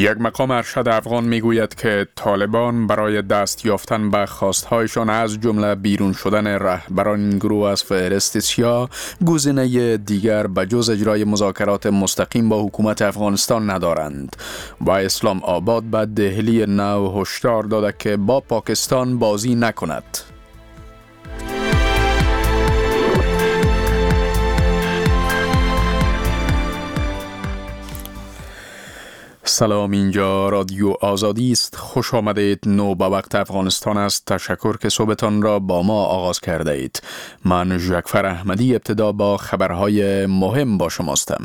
یک مقام ارشد افغان میگوید که طالبان برای دست یافتن به خواستهایشان از جمله بیرون شدن رهبران این گروه از فهرست سیاه گزینه دیگر به جز اجرای مذاکرات مستقیم با حکومت افغانستان ندارند و اسلام آباد به دهلی نو هشدار داده که با پاکستان بازی نکند. سلام، اینجا رادیو آزادی است. خوش آمدید. نو به وقت افغانستان است. تشکر که صبحتان را با ما آغاز کرده اید. من جعفر احمدی ابتدا با خبرهای مهم با شماستم.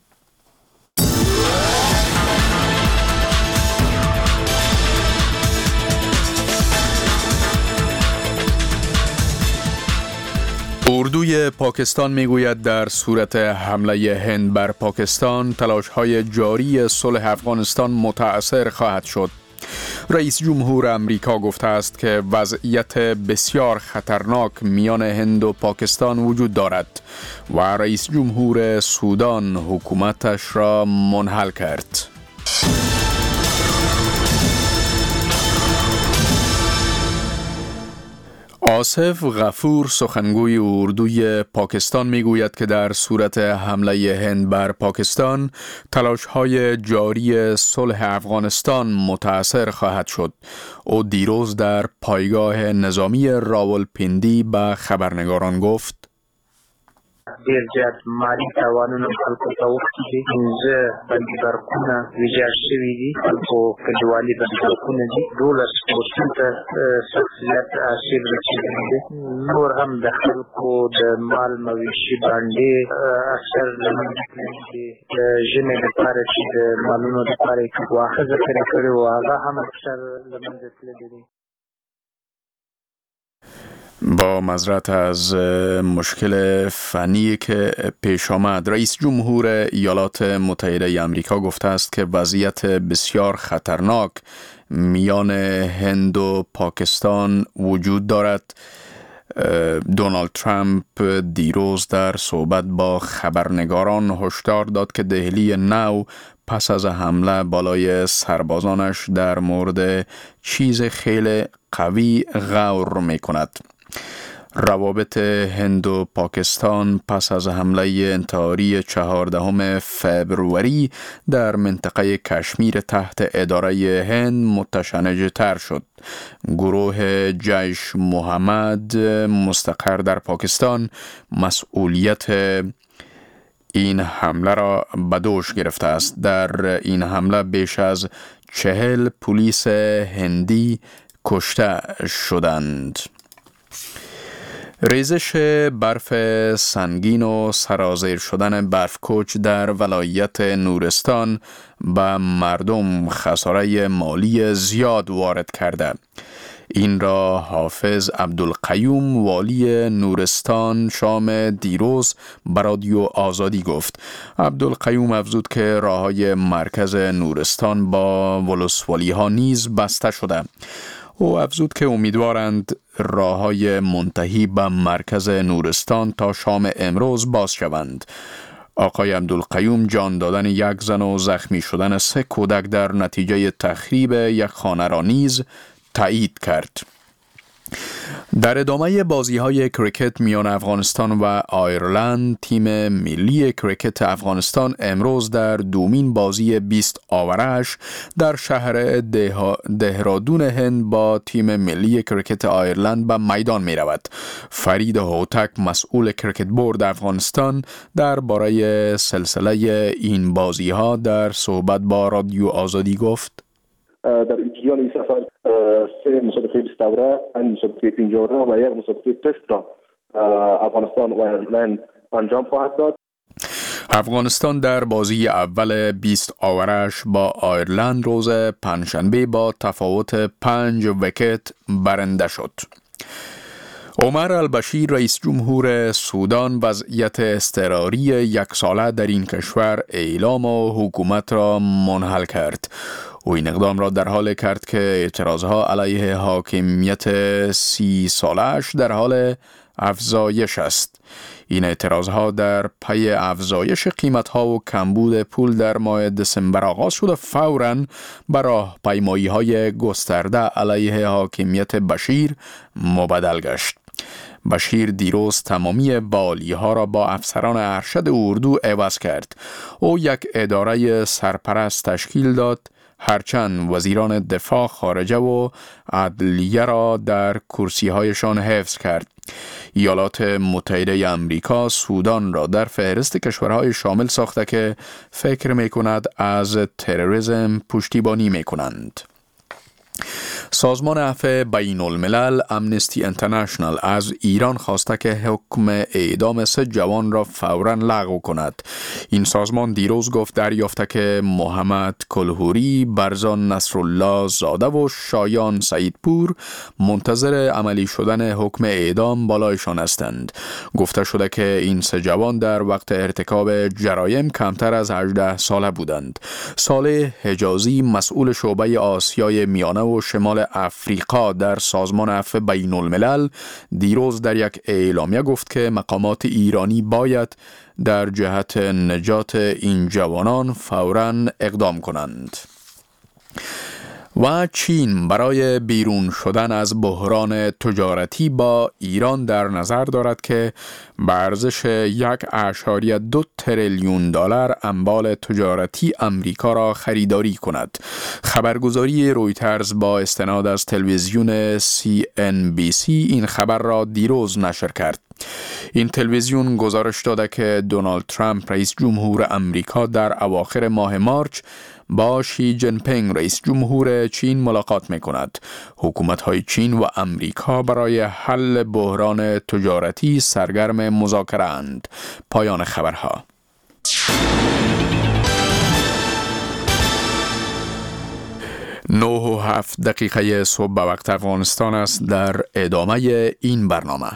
اردوی پاکستان میگوید در صورت حمله هند بر پاکستان تلاش‌های جاری صلح افغانستان متأثر خواهد شد. رئیس جمهور امریکا گفته است که وضعیت بسیار خطرناک میان هند و پاکستان وجود دارد و رئیس جمهور سودان حکومتش را منحل کرد. آصف غفور سخنگوی اردوی پاکستان میگوید که در صورت حمله هند بر پاکستان تلاش‌های جاری صلح افغانستان متأثر خواهد شد. او دیروز در پایگاه نظامی راولپندی به خبرنگاران گفت: ډیر زیات مالی تاوانونه خلکو ته وکړي. 15 بندیبرګونه ویجاړ شوي دي. خلکو کډوالي بندیبرګونه دي. 12 پوستونو ته سخت زیات آسیب رسېدلی دی. نور هم د خلکو د مال مویشي باندې اثر له منځه تللی دی. د ژمې لپاره چې د مالونو لپاره یې واښه ذخیره کړې وو هغه هم اکثر له منځه تللی دی. با معذرت از مشکل فنی که پیش آمد، رئیس جمهور ایالات متحده آمریکا گفته است که وضعیت بسیار خطرناک میان هند و پاکستان وجود دارد. دونالد ترامپ دیروز در صحبت با خبرنگاران هشدار داد که دهلی نو پس از حمله بالای سربازانش در مورد چیز خیلی قوی غور می کند. روابط هند و پاکستان پس از حمله انتحاری 14 فبروری در منطقه کشمیر تحت اداره هند متشنج تر شد. گروه جیش محمد مستقر در پاکستان مسئولیت این حمله را به دوش گرفته است. در این حمله بیش از 40 پلیس هندی کشته شدند. ریزش برف سنگین و سرازیر شدن برفکوچ در ولایت نورستان به مردم خساره مالی زیاد وارد کرده. این را حافظ عبدالقیوم والی نورستان شام دیروز به رادیو آزادی گفت. عبدالقیوم افزود که راههای مرکز نورستان با ولسوالی ها نیز بسته شده. او افزود که امیدوارند راههای منتهی به مرکز نورستان تا شام امروز باز شوند. آقای عبدالقیوم جان دادن یک زن و زخمی شدن 3 کودک در نتیجه تخریب یک خانه را نیز تایید کرد. در ادامه بازی‌های کریکت میان افغانستان و آیرلند، تیم ملی کریکت افغانستان امروز در دومین بازی 20 آورش در شهر دهرادون هند با تیم ملی کریکت آیرلند به میدان می رود. فرید هوتک مسئول کریکت بورد افغانستان درباره سلسله این بازی‌ها در صحبت با رادیو آزادی گفت: در جریان این سفر 3 مسابقه 20 اوره، 5 مسابقه 50 اوره و 1 مسابقه تست را افغانستان و آیرلند انجام خواهد داد. افغانستان در بازی اول 20 آورش با آیرلند روز پنجشنبه با تفاوت 5 ویکت برنده شد. عمر البشیر رئیس جمهور سودان وضعیت اضطراری 1 ساله در این کشور اعلام و حکومت را منحل کرد. او این اقدام را در حال کرد که اعتراضها علیه حاکمیت 30 سالش در حال افزایش است. این اعتراضها در پی افزایش قیمت‌ها و کمبود پول در ماه دسامبر آغاز شد و فوراً به راهپیمایی‌های گسترده علیه حاکمیت بشیر مبدل گشت. بشیر دیروز تمامی بالی‌ها را با افسران ارشد اردو عوض کرد. او یک اداره سرپرست تشکیل داد، هرچند وزیران دفاع، خارجه و عدلیه را در کرسی‌هایشان حفظ کرد. ایالات متحده آمریکا سودان را در فهرست کشورهای شامل ساخته که فکر می‌کند از تروریسم پشتیبانی می‌کنند. سازمان عفو بین الملل امنستی انترنشنال از ایران خواسته که حکم اعدام 3 جوان را فوراً لغو کند. این سازمان دیروز گفت دریافته که محمد کلهوری، برزان نصرالله زاده و شایان سعیدپور منتظر عملی شدن حکم اعدام بالایشان هستند. گفته شده که این 3 جوان در وقت ارتکاب جرایم کمتر از 18 ساله بودند. صالح حجازی، مسئول شعبه آسیای میانه و شمال افریقا در سازمان عفو بین الملل، دیروز در یک اعلامیه گفت که مقامات ایرانی باید در جهت نجات این جوانان فوراً اقدام کنند. و چین برای بیرون شدن از بحران تجارتی با ایران در نظر دارد که به ارزش 1.2 تریلیون دلار اموال تجارتی امریکا را خریداری کند. خبرگزاری رویترز با استناد از تلویزیون CNBC این خبر را دیروز نشر کرد. این تلویزیون گزارش داده که دونالد ترامپ رئیس جمهور امریکا در اواخر ماه مارچ با شی جین پینگ رئیس جمهور چین ملاقات می کند. حکومت‌های چین و امریکا برای حل بحران تجارتی سرگرم مذاکره اند. پایان خبرها. 9:07 صبح به وقت افغانستان است. در ادامه این برنامه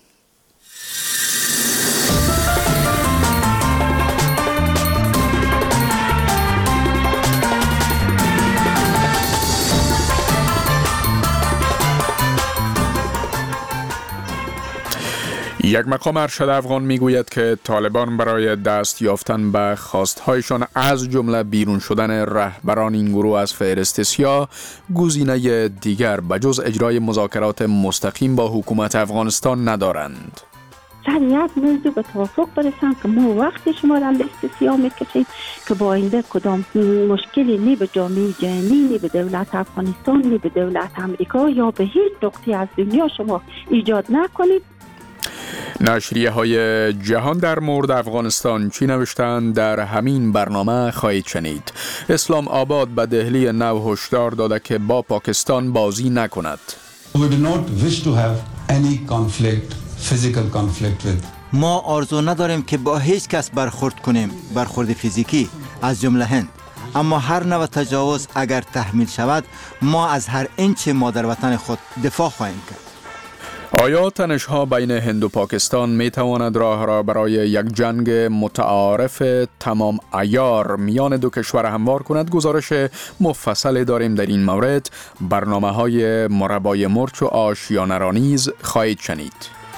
یک مقام ارشد افغان میگوید که طالبان برای دست یافتن به خواستهایشان از جمله بیرون شدن رهبران این گروه از فهرست سیاه گزینه دیگر به جز اجرای مذاکرات مستقیم با حکومت افغانستان ندارند. سر یک موضوع به توافق برسند که ما وقت شما را لیست سیاه میکشیم که با آینده کدام مشکلی نی به جامعه جهانی، نی به دولت افغانستان، نی به دولت امریکا یا به هیچ نقطه از دنیا شما ایجاد نکنید. نشریه های جهان در مورد افغانستان چی نوشتند در همین برنامه خواهید شنید. اسلام آباد به دهلی نو هشدار داده که با پاکستان بازی نکند. We do not wish to have any conflict, physical conflict with. ما آرزو نداریم که با هیچ کس برخورد کنیم، برخورد فیزیکی، از جمله هند. اما هر نوع تجاوز اگر تحمیل شود ما از هر اینچ مادر وطن خود دفاع خواهیم کرد. آیا تنش‌ها بین هند و پاکستان می تواند راه را برای یک جنگ متعارف تمام عیار میان دو کشور هموار کند؟ گزارش مفصل داریم در این مورد. برنامه‌های مربای مرچ و آشیانه را نیز خواهید شنید.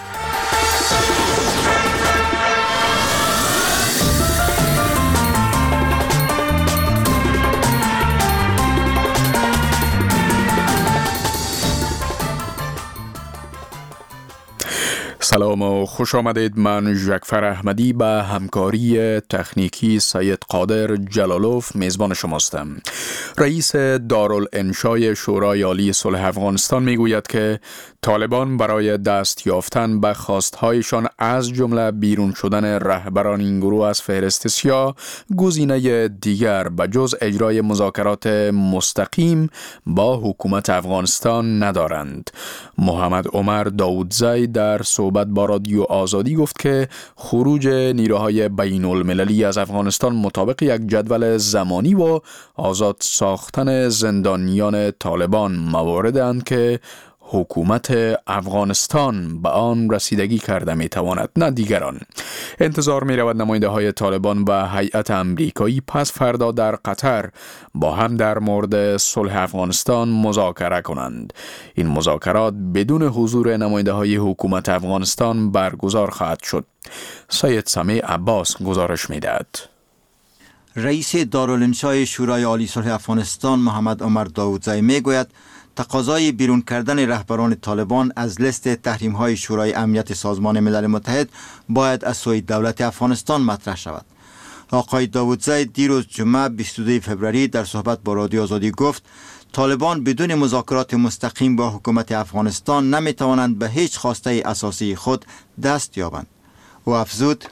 سلام و خوش آمدید. من جعفر احمدی به همکاری تکنیکی سید قادر جلالوف میزبان شماستم. رئیس دارالانشای شورای عالی صلح افغانستان میگوید که طالبان برای دست یافتن به خواستهایشان از جمله بیرون شدن رهبران این گروه از فهرست سیاه گزینه دیگر به جز اجرای مذاکرات مستقیم با حکومت افغانستان ندارند. محمد عمر داودزی در صحبت با رادیو آزادی گفت که خروج نیروهای بین المللی از افغانستان مطابق یک جدول زمانی و آزاد ساختن زندانیان طالبان مواردند که حکومت افغانستان به آن رسیدگی کرده می تواند، نه دیگران. انتظار می رود نماینده های طالبان و هیئت امریکایی پس فردا در قطر با هم در مورد صلح افغانستان مذاکره کنند. این مذاکرات بدون حضور نماینده های حکومت افغانستان برگزار خواهد شد. سید سمیع عباس گزارش می دهد. رئیس دارالانشای شورای عالی صلح افغانستان محمد عمر داودزی می گوید تقاضای بیرون کردن رهبران طالبان از لیست تحریم‌های شورای امنیت سازمان ملل متحد باید از سوی دولت افغانستان مطرح شود. آقای داودزی دیروز جمعه 22 فوریه در صحبت با رادیو آزادی گفت طالبان بدون مذاکرات مستقیم با حکومت افغانستان نمی توانند به هیچ خواسته اساسی خود دست یابند. و افزود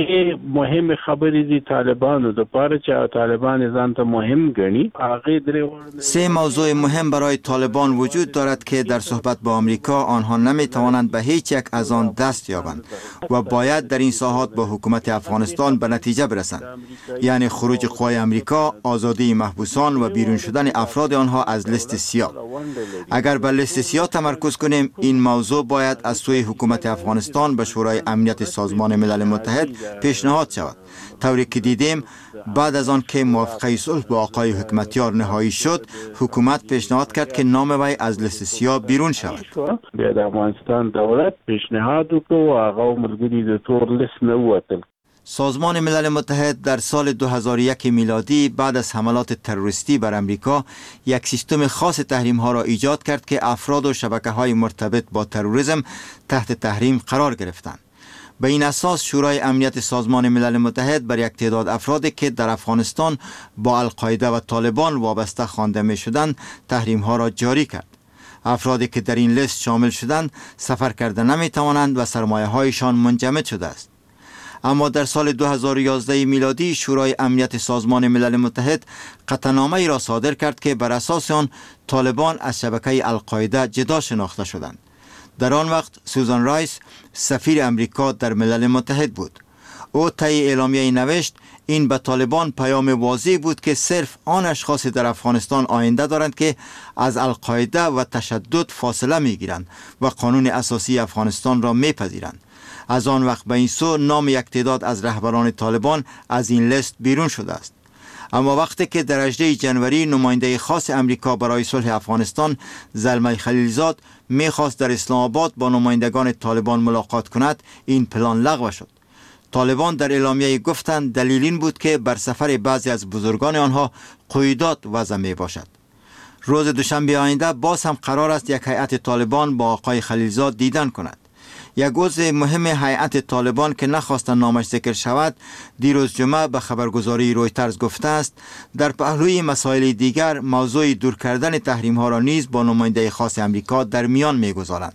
مهم خبری دی طالبانو د پاره چې طالبان ځان ته مهم ګڼي هغه سه موضوع مهم برای طالبان وجود دارد که در صحبت با آمریکا آنها نمی توانند به هیچ یک از آن دست یابند و باید در این ساحات با حکومت افغانستان به نتیجه برسند، یعنی خروج قوای آمریکا، آزادی محبوسان و بیرون شدن افراد آنها از لیست سیاه. اگر به لیست سیاه تمرکز کنیم این موضوع باید از سوی حکومت افغانستان به شورای امنیت سازمان ملل متحد پیشنهاد شود. طوری که دیدیم بعد از آن که موافقه صلح با آقای حکمتیار نهایی شد، حکومت پیشنهاد کرد که نام وی از لیست سیاه بیرون شود. د افغانستان دولت پیشنهاد وکړ او هغه ملګری د تور لیست نه ووتل. سازمان ملل متحد در سال 2001 میلادی بعد از حملات تروریستی بر امریکا یک سیستم خاص تحریم ها را ایجاد کرد که افراد و شبکه های مرتبط با تروریسم تحت تحریم قرار گرفتند. به این اساس شورای امنیت سازمان ملل متحد بر یک تعداد افرادی که در افغانستان با القاعده و طالبان وابسته خوانده می شدند تحریم ها را جاری کرد. افرادی که در این لیست شامل شدند سفر کرده نمی توانند و سرمایه هایشان منجمد شده است. اما در سال 2011 میلادی شورای امنیت سازمان ملل متحد قطعنامه‌ای را صادر کرد که بر اساس آن طالبان از شبکه القاعده جدا شناخته شدند. در آن وقت سوزان رایس سفیر امریکا در ملل متحد بود. او طی اعلامیه نوشت این به طالبان پیام واضح بود که صرف آن اشخاص در افغانستان آینده دارند که از القاعده و تشدد فاصله می گیرند و قانون اساسی افغانستان را می پذیرند. از آن وقت به این سو نام یک تعداد از رهبران طالبان از این لیست بیرون شده است. اما وقتی که در 18 جنوری نماینده خاص امریکا برای صلح افغانستان زلمه خلیلزاد می‌خواست در اسلام آباد با نمایندگان طالبان ملاقات کند، این پلان لغو شد. طالبان در اعلامیه گفتند دلیل این بود که بر سفر بعضی از بزرگان آنها قیودات وضع می باشد. روز دوشنبه آینده باز هم قرار است یک هیئت طالبان با آقای خلیلزاد دیدن کند. یک عضو مهم هیئت طالبان که نخواستند نامش ذکر شود دیروز جمعه به خبرگزاری رویترز گفته است در پهلوی مسائل دیگر موضوع دور کردن تحریم ها را نیز با نماینده خاص امریکا در میان میگذارند.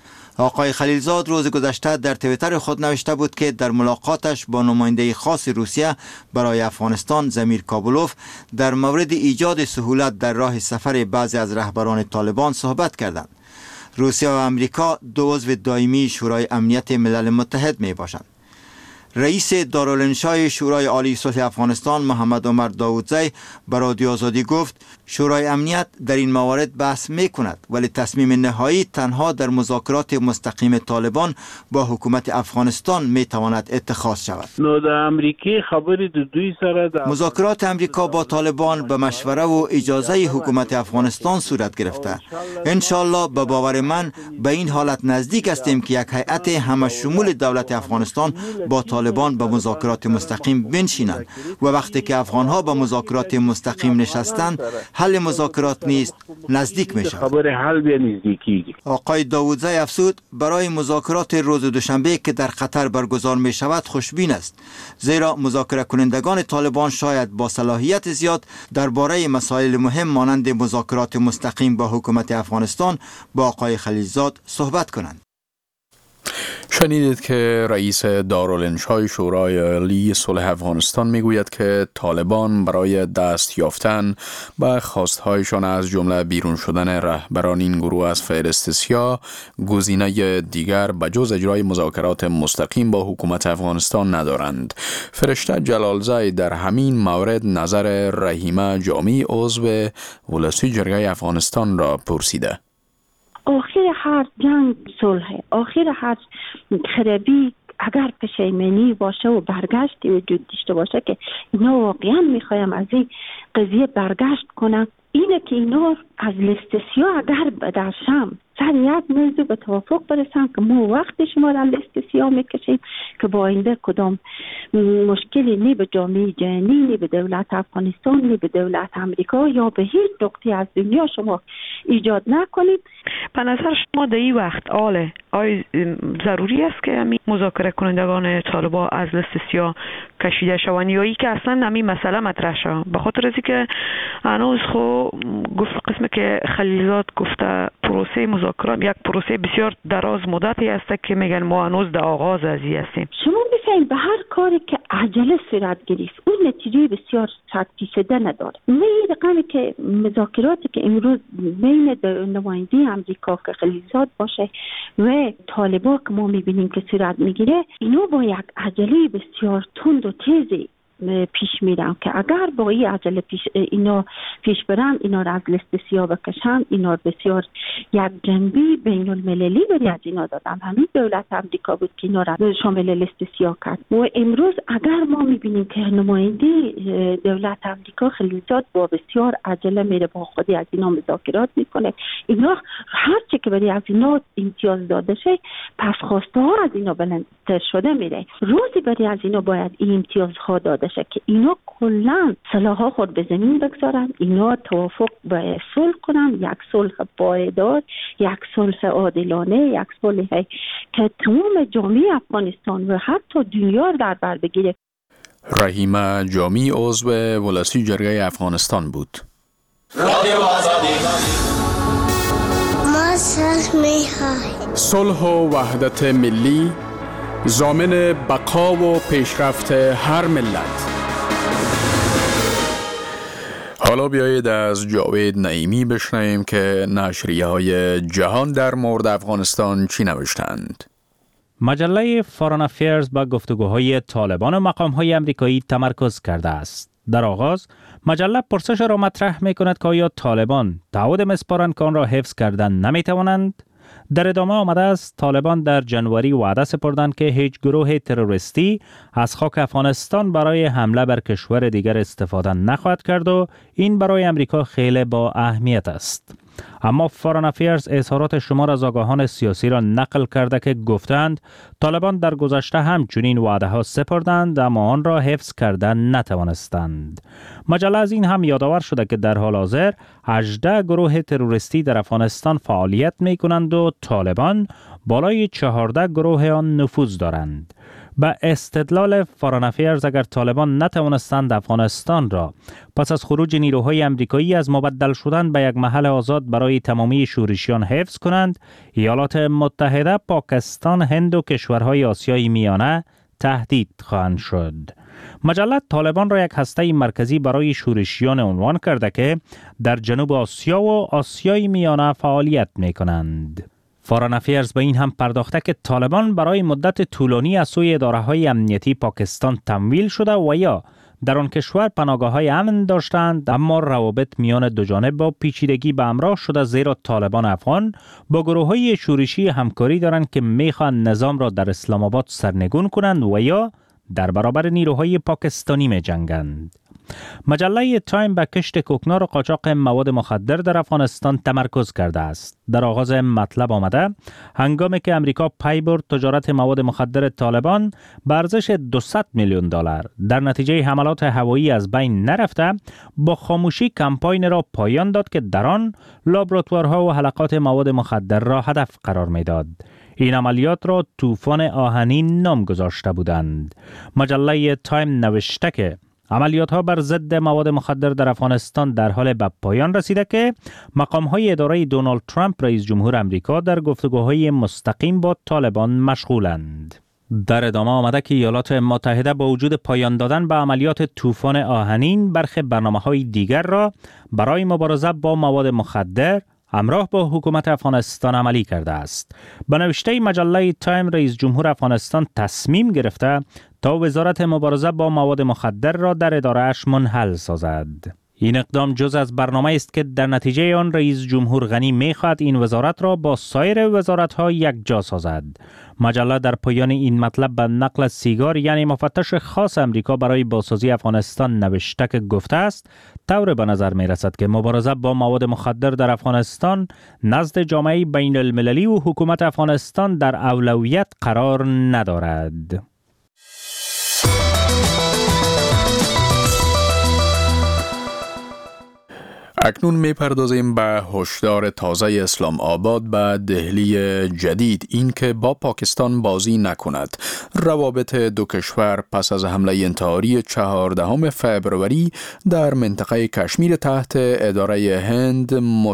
آقای خلیلزاد روز گذشته در توییتر خود نوشته بود که در ملاقاتش با نماینده خاص روسیه برای افغانستان زمیر کابولوف در مورد ایجاد سهولت در راه سفر بعضی از رهبران طالبان صحبت کردند. روسیه و امریکا دو عضو دائمی شورای امنیت ملل متحد می باشند. رئیس دارالانشای شورای عالی صلح افغانستان محمد عمر داودزی به رادیو آزادی گفت شورای امنیت در این موارد بحث می کند ولی تصمیم نهایی تنها در مذاکرات مستقیم طالبان با حکومت افغانستان می تواند اتخاذ شود. نو د امریکای خبرې د دوی سره مذاکرات امریکا با طالبان به مشوره و اجازه حکومت افغانستان صورت گرفته. انشالله به باور من به این حالت نزدیک هستیم که یک هیئت همه شمول دولت افغانستان با طالبان به مذاکرات مستقیم بنشینند و وقتی که افغانها به مذاکرات مستقیم نشستند حل مذاکرات نیست نزدیک می شود. آقای داودزی افزود برای مذاکرات روز دوشنبه که در قطر برگزار می شود خوشبین است، زیرا مذاکره کنندگان طالبان شاید با صلاحیت زیاد درباره مسائل مهم مانند مذاکرات مستقیم با حکومت افغانستان با آقای خلیلزاد صحبت کنند. شنیدید که رئیس دارالانشای شورای عالی صلح افغانستان میگوید که طالبان برای دست یافتن به خواستهایشان از جمله بیرون شدن رهبران این گروه از فهرست سیاه گزینه دیگر به جز اجرای مذاکرات مستقیم با حکومت افغانستان ندارند. فرشته جلالزی در همین مورد نظر رحیمه جامی عضو ولسی جرگه افغانستان را پرسیده. آخر هر جنگ صلح، آخر هر خرابی اگر پشیمانی باشه و برگشتی وجود داشته باشه که اینا واقعا میخوایم از این قضیه برگشت کنم، اینه که اینا از لیست سیاه اگر بدرشم سر یک موضوع به توافق برسن که ما وقت شما را لیست سیاه میکشیم که با آینده کدام مشکلی نی به جامعه جهانی، نی به دولت افغانستان، نی به دولت امریکا یا به هیچ نقطه از دنیا شما ایجاد نکنید. به نظر شما در این وقت آیا ضروری است که همین مذاکره کنندگان طالبان از لیست سیاه کشیده شوند یا ای که اصلا همین مسئله مطرح شود؟ به خاطر از اینکه هنوز گفت قسمی که خلیلزاد گفته پروسه مذاکرات یک پروسه بسیار دراز مدتی است که میگن ما هنوز در آغاز از این هستیم. شما بفهمید به هر کاری که عجله صورت گرفت اون نتیجه بسیار 100% نداره. نه رقمی که مذاکراتی که امروز بین نماینده امریکا که خلیلزاد باشه و طالبان که ما میبینیم که صورت میگیره، اینا با یک عجله بسیار تند و تیزی پیش میرم که اگر با این عجله اینا پیش برن، اینا را از لیست سیاه بکشن، اینا بسیار یک جنبی بین المللی بری از اینا دادن. همین دولت امریکا بود که اینا را شامل لیست سیاه کرد. و امروز اگر ما میبینیم که نماینده دولت امریکا خلیلزاد با بسیار عجله میره با خودی از اینا مذاکرات میکنه، اینا هر چی که بری از اینا امتیاز داده شه پس خواسته ها از اینا بلندتر شده میره. روزی بری از اینا باید این امتیاز ها داده که اینا کلن سلاح‌ها خود به زمین بگذارن، اینا توافق به صلح کنن، یک صلح پایدار، یک صلح عادلانه، یک صلح که تمام جامعه افغانستان و حتی دنیا در بر بگیره. رحیمه جامی عضو ولسی جرگه افغانستان بود. صلح و وحدت ملی ضامن بقا و پیشرفت هر ملت. حالا بیایید از جاوید نعیمی بشنویم که نشریه‌های جهان در مورد افغانستان چی نوشتند. مجله فارن افیرز با گفتگوهای طالبان و مقام‌های امریکایی تمرکز کرده است. در آغاز مجله پرسش را مطرح می‌کند که آیا طالبان تعهد می‌سپارند که آن را حفظ کردن نمی‌توانند؟ در ادامه آمده است طالبان در جنوری وعده سپردند که هیچ گروه تروریستی از خاک افغانستان برای حمله بر کشور دیگر استفاده نخواهد کرد و این برای امریکا خیلی با اهمیت است. اما فارن افیرز اظهارات شمار از آگاهان سیاسی را نقل کرده که گفتند طالبان در گذشته همچنین وعده ها سپردند اما آن را حفظ کردن نتوانستند. مجله از این هم یادآور شده که در حال حاضر 18 گروه تروریستی در افغانستان فعالیت می کنند و طالبان بالای 14 گروه آن نفوذ دارند. به استدلال فارن افیرز اگر طالبان نتوانستند افغانستان را پس از خروج نیروهای امریکایی از مبدل شدن به یک محل آزاد برای تمامی شورشیان حفظ کنند، ایالات متحده، پاکستان، هند و کشورهای آسیای میانه تهدید خواهند شد. مجله طالبان را یک هسته مرکزی برای شورشیان عنوان کرده که در جنوب آسیا و آسیای میانه فعالیت می کنند. فارن افیرز به این هم پرداخته که طالبان برای مدت طولانی از سوی اداره‌های امنیتی پاکستان تمویل شده و یا در آن کشور پناهگاه‌های امن داشتند، اما روابط میان دو جانب با پیچیدگی به همراه شده، زیرا طالبان افغان با گروه‌های شورشی همکاری دارند که می‌خواهند نظام را در اسلام آباد سرنگون کنند و یا در برابر نیروهای پاکستانی می‌جنگند. مجله تایم به کشت کوکنار و قاچاق مواد مخدر در افغانستان تمرکز کرده است. در آغاز مطلب آمده هنگامی که امریکا پی برد تجارت مواد مخدر طالبان به ارزش $200 میلیون در نتیجه حملات هوایی از بین نرفته، با خاموشی کمپاین را پایان داد که در آن لابراتوارها و حلقات مواد مخدر را هدف قرار میداد. این عملیات را طوفان آهنین نام گذاشته بودند. مجله تایم نوشته که عملیات‌ها بر ضد مواد مخدر در افغانستان در حال به پایان رسیده که مقام‌های اداره دونالد ترامپ رئیس جمهور امریکا در گفتگوهای مستقیم با طالبان مشغولند. در ادامه آمده که ایالات متحده با وجود پایان دادن به عملیات طوفان آهنین برخی برنامه‌های دیگر را برای مبارزه با مواد مخدر همراه با حکومت افغانستان عملی کرده است. به نوشته مجله تایم رئیس جمهور افغانستان تصمیم گرفته تا وزارت مبارزه با مواد مخدر را در اداره‌اش منحل سازد. این اقدام جز از برنامه است که در نتیجه آن رئیس جمهور غنی می‌خواهد این وزارت را با سایر وزارت‌ها یکجا سازد. مجله در پایان این مطلب به نقل از سیگار یعنی مفتش خاص امریکا برای بازسازی افغانستان نوشته که گفته است طور به نظر می‌رسد که مبارزه با مواد مخدر در افغانستان نزد جامعه بین المللی و حکومت افغانستان در اولویت قرار ندارد. اکنون میپردازیم به هشدار تازه اسلام آباد به دهلی جدید این که با پاکستان بازی نکند. روابط دو کشور پس از حمله انتحاری 14 فبروری در منطقه کشمیر تحت اداره هند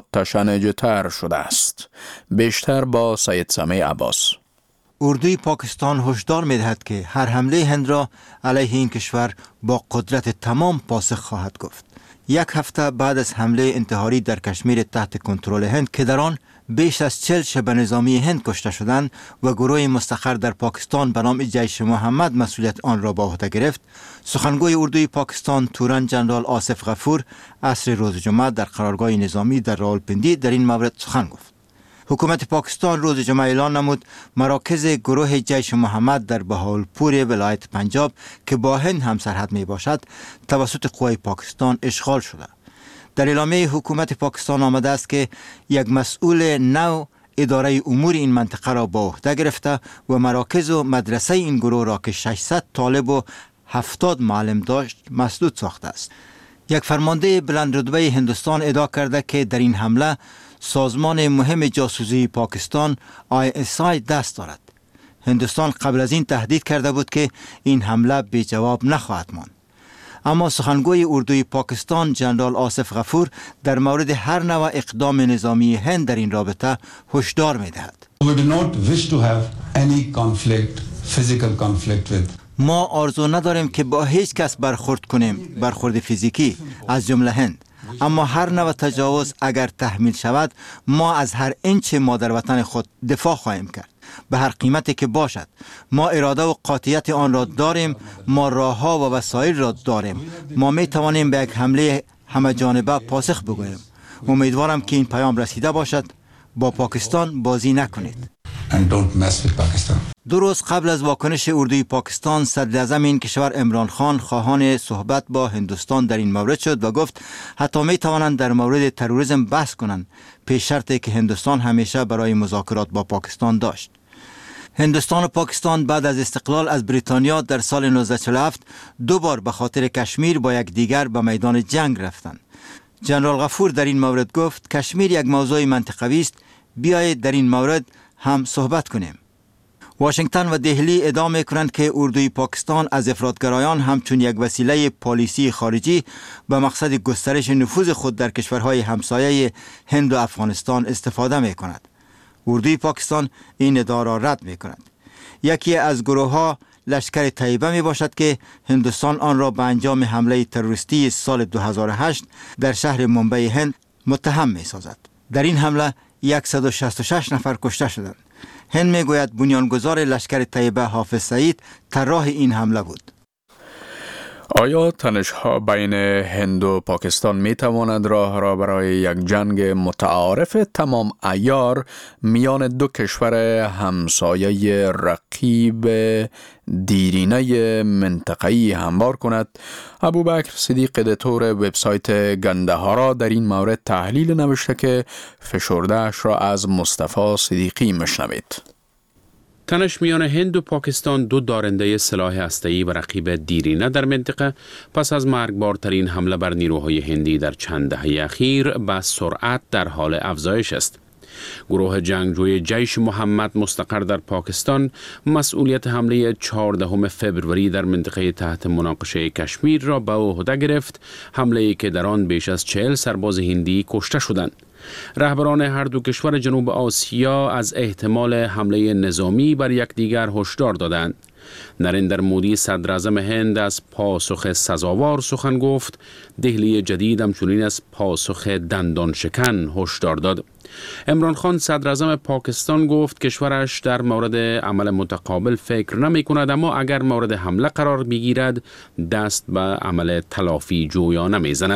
متشنج‌تر شده است. بیشتر با سید سمیع عباس. اردوی پاکستان هشدار می‌دهد که هر حمله هند را علیه این کشور با قدرت تمام پاسخ خواهد گفت. یک هفته بعد از حمله انتحاری در کشمیر تحت کنترل هند که در آن بیش از 40 شبه نظامی هند کشته شدند و گروه مستقر در پاکستان به نام جیش محمد مسئولیت آن را به عهده گرفت، سخنگوی اردوی پاکستان تورن جنرال آصف غفور عصر روز جمعه در قرارگاه نظامی در راولپنڈی در این مورد سخن گفت. حکومت پاکستان روز جمعه اعلان نمود مراکز گروه جیش محمد در بهاولپور ولایت پنجاب که با هند هم سرحد می باشد توسط قوای پاکستان اشغال شده. در اعلامیه حکومت پاکستان آمده است که یک مسئول نو اداره امور این منطقه را با عهده گرفته و مراکز و مدرسه این گروه را که 600 طالب و 70 معلم داشت مسدود ساخته است. یک فرمانده بلند رتبه هندوستان ادعا کرده که در این حمله سازمان مهم جاسوسی پاکستان ISI دست دارد. هندوستان قبل از این تهدید کرده بود که این حمله بی جواب نخواهد ماند. اما سخنگوی اردوی پاکستان جنرال آصف غفور در مورد هر نوع اقدام نظامی هند در این رابطه هشدار می‌دهد. We do not wish to have any conflict, physical conflict with. ما آرزو نداریم که با هیچ کس برخورد کنیم، برخورد فیزیکی از جمله هند. اما هر نوع تجاوز اگر تحمیل شود ما از هر انچ مادر وطن خود دفاع خواهیم کرد به هر قیمتی که باشد. ما اراده و قاطعیت آن را داریم، ما راه‌ها و وسایل را داریم. ما می توانیم به یک حمله همه جانبه پاسخ بگوییم. امیدوارم که این پیام رسیده باشد. با پاکستان بازی نکنید. And don't mess with Pakistan. 2 روز قبل از واکنش اردوی پاکستان صدر اعظم این کشور عمران خان خواهان صحبت با هندوستان در این مورد شد و گفت حتی می توانند در مورد تروریسم بحث کنند، پیش شرطی که هندوستان همیشه برای مذاکرات با پاکستان داشت. هندوستان و پاکستان بعد از استقلال از بریتانیا در سال 1947 2 بار به خاطر کشمیر با یکدیگر به میدان جنگ رفتند. جنرال غفور در این مورد گفت کشمیر یک موضوع منطقوی است، بیایید در این مورد هم صحبت کنیم. واشنگتن و دهلی ادعا می‌کنند که اردوی پاکستان از افراطگرایان همچون یک وسیله پالیسی خارجی به مقصد گسترش نفوذ خود در کشورهای همسایه هند و افغانستان استفاده می‌کند. اردوی پاکستان این ادعا را رد می‌کند. یکی از گروه‌ها لشکر طیبه میباشد که هندوستان آن را به انجام حمله تروریستی سال 2008 در شهر ممبئی هند متهم می‌سازد. در این حمله 166 نفر کشته شدند. هند میگوید بنیانگذار لشکر طیبه حافظ سعید طراح این حمله بود. آیا تنش‌ها بین هند و پاکستان می تواند راه را برای یک جنگ متعارف تمام عیار میان دو کشور همسایه رقیب دیرینه منطقه‌ای هموار کند؟ ابوبکر صدیق ادیتور وبسایت گندهارا در این مورد تحلیل نوشته که فشرده‌اش را از مصطفی صدیقی مشنوید. تنش میان هند و پاکستان، 2 دارنده سلاح هسته‌ای و رقیب دیرینه در منطقه، پس از مرگبارترین حمله بر نیروهای هندی در چند دهه اخیر به سرعت در حال افزایش است. گروه جنگجوی جیش محمد مستقر در پاکستان مسئولیت حمله 14 فبروری در منطقه تحت مناقشه کشمیر را به عهده گرفت، حمله‌ای که در آن بیش از 40 سرباز هندی کشته شدند. رهبران هر دو کشور جنوب آسیا از احتمال حمله نظامی بر یکدیگر هشدار دادند. نریندر مودی صدر اعظم هند از پاسخ سزاوار سخن گفت. دهلی جدید همچنین از پاسخ دندان شکن هشدار داد. عمران خان صدر اعظم پاکستان گفت کشورش در مورد عمل متقابل فکر نمی کند، اما اگر مورد حمله قرار بگیرد دست به عمل تلافی جویانه می زند.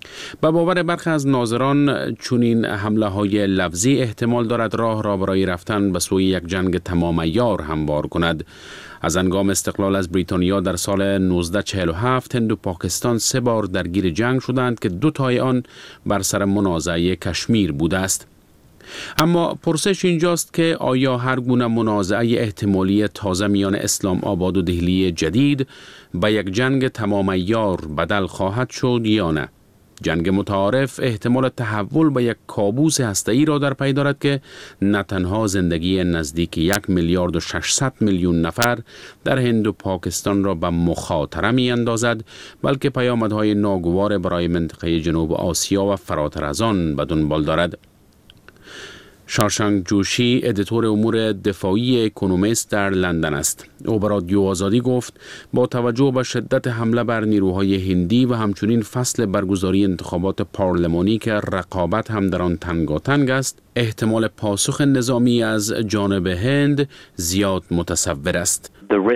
به باور برخی از ناظران چنین حمله های لفظی احتمال دارد راه را برای رفتن به سوی یک جنگ تمام عیار هموار کند. از هنگام استقلال از بریتانیا در سال 1947 هند و پاکستان 3 بار درگیر جنگ شدند که 2 تای آن بر سر منازعه کشمیر بوده است. اما پرسش اینجاست که آیا هر گونه منازعه احتمالی تازه میان اسلام آباد و دهلی جدید به یک جنگ تمام عیار بدل خواهد شد یا نه؟ جنگ متعارف احتمال تحول به یک کابوس هسته‌ای را در پی دارد که نه تنها زندگی نزدیک 1,600,000,000 نفر در هند و پاکستان را به مخاطره می اندازد، بلکه پیامدهای ناگوار برای منطقه جنوب آسیا و فراتر از آن به دنبال دارد. شاشانک جوشی ادیتور امور دفاعی اکونومیست در لندن است. او به رادیو آزادی گفت با توجه به شدت حمله بر نیروهای هندی و همچنین فصل برگزاری انتخابات پارلمانی که رقابت هم در آن تنگاتنگ است، احتمال پاسخ نظامی از جانب هند زیاد متصور است.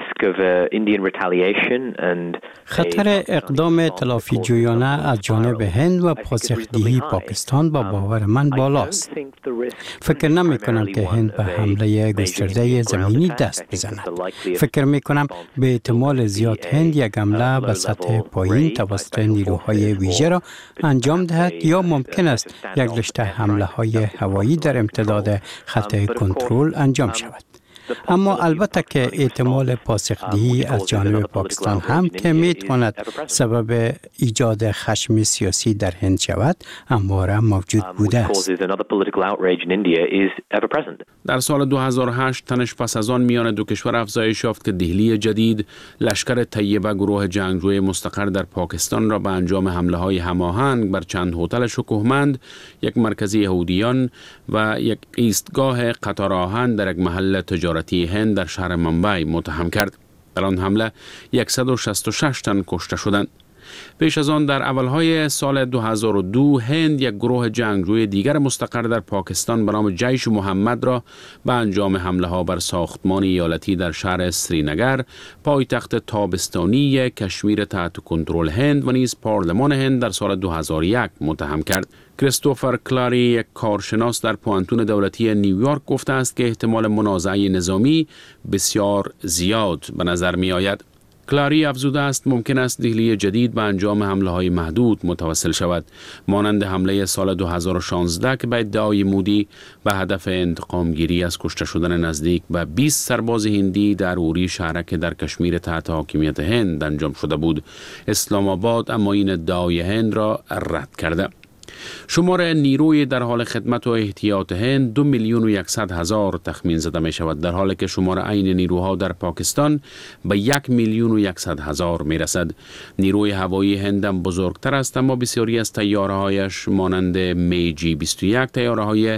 خطر اقدام تلافی جویانه از جانب هند و پاسخدهی پاکستان با باور من بالاست. فکر نمی کنم که هند به حمله گسترده زمینی دست بزند. فکر می کنم به احتمال زیاد هند یک حمله به سطح پایین توسط نیروهای ویژه را انجام دهد یا ممکن است یک رشته حمله های هوایی در امتداد خط کنترل انجام شود. اما البته که احتمال پاسخدهی از جانب پاکستان هم که میتواند سبب ایجاد خشم سیاسی در هند شود همواره موجود بوده است. در سال 2008 تنش پس از آن میان دو کشور افزایش یافت که دهلی جدید لشکر طیبه گروه جنگجوی مستقر در پاکستان را به انجام حمله‌های هماهنگ بر چند هتل شکوهمند، یک مرکز یهودیان و یک ایستگاه قطار آهن در یک محل تجارتی هند در شهر ممبئی متهم کرد. در آن حمله 166 تن کشته شدند. پیش از آن در اولهای سال 2002 هند یک گروه جنگجوی دیگر مستقر در پاکستان به نام جیش محمد را به انجام حمله ها بر ساختمان ایالتی در شهر سرینگر، پایتخت تابستانی کشمیر تحت کنترل هند و نیز پارلمان هند در سال 2001 متهم کرد. کریستوفر کلاری، یک کارشناس در پوانتون دولتی نیویورک، گفته است که احتمال منازعه نظامی بسیار زیاد به نظر می آید. کلاری افزوده است ممکن است دهلی جدید به انجام حمله‌های محدود متوسل شود، مانند حمله سال 2016 که به ادعای مودی به هدف انتقامگیری از کشته شدن نزدیک به 20 سرباز هندی در اوری شهرک در کشمیر تحت حاکمیت هند انجام شده بود. اسلام آباد اما این ادعای هند را رد کرده. شمار نیروی در حال خدمت و احتیاط هند 2,100,000 تخمین زده می شود، در حالی که شمار عین نیروها در پاکستان به 1,100,000 می رسد. نیروی هوایی هند هم بزرگتر است، اما بسیاری از طیاره‌هایش مانند میجی 21 طیاره‌های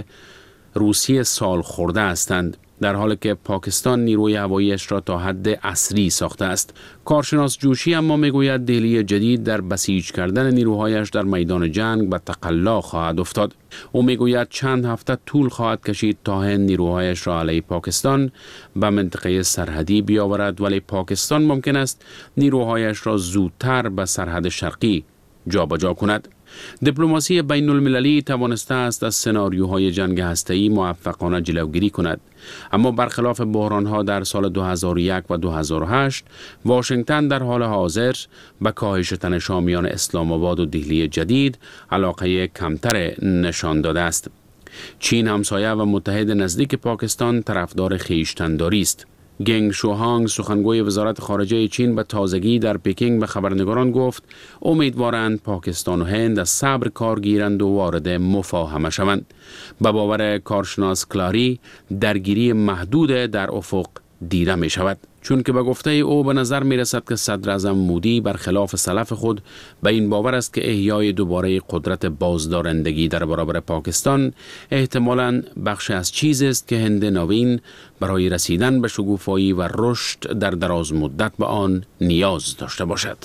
روسی سال خورده هستند، در حالی که پاکستان نیروی هواییش را تا حد عصری ساخته است. کارشناس جوشی اما میگوید دهلی جدید در بسیج کردن نیروهایش در میدان جنگ به تقلا خواهد افتاد. او میگوید چند هفته طول خواهد کشید تا هند نیروهایش را علیه پاکستان به منطقه سرحدی بیاورد، ولی پاکستان ممکن است نیروهایش را زودتر به سرحد شرقی جابجا کند. دیپلماسی بین المللی توانسته است از سناریوهای جنگ هسته‌ای موفقانه جلوگیری کند، اما برخلاف بحرانها در سال 2001 و 2008 واشنگتن در حال حاضر به کاهش تنش میان اسلام آباد و دهلی جدید علاقه کمتر نشان داده است. چین همسایه و متحد نزدیک پاکستان طرفدار خویشتن‌داری است. گنگ شوهانگ، سخنگوی وزارت خارجه چین، به تازگی در پکینگ به خبرنگاران گفت امیدوارند پاکستان و هند از صبر کار گیرند و وارد مفاهمه شوند. به باور کارشناس کلاری درگیری محدود در افق دیده می شود، چون که به گفته او به نظر می رسد که صدر اعظم مودی برخلاف سلف خود به این باور است که احیای دوباره قدرت بازدارندگی در برابر پاکستان احتمالاً بخش از چیزی است که هند نوین برای رسیدن به شکوفایی و رشد در دراز مدت به آن نیاز داشته باشد.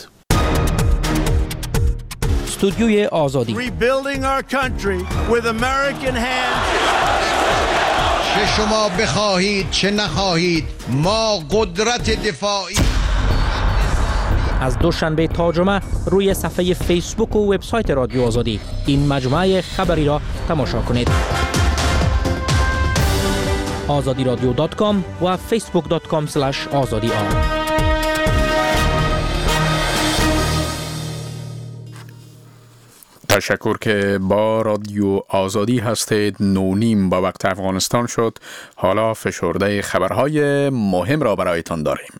استودیوی آزادی. چه شما بخواهید چه نخواهید، ما قدرت دفاعی از دوشنبه تا جمعه روی صفحه فیسبوک و وبسایت رادیو آزادی این مجموعه خبری را تماشا کنید. azadiradio.com و facebook.com/azadiar. تشکر که با رادیو آزادی هستید. 9:30 با وقت افغانستان شد. حالا فشرده خبرهای مهم را برایتان داریم.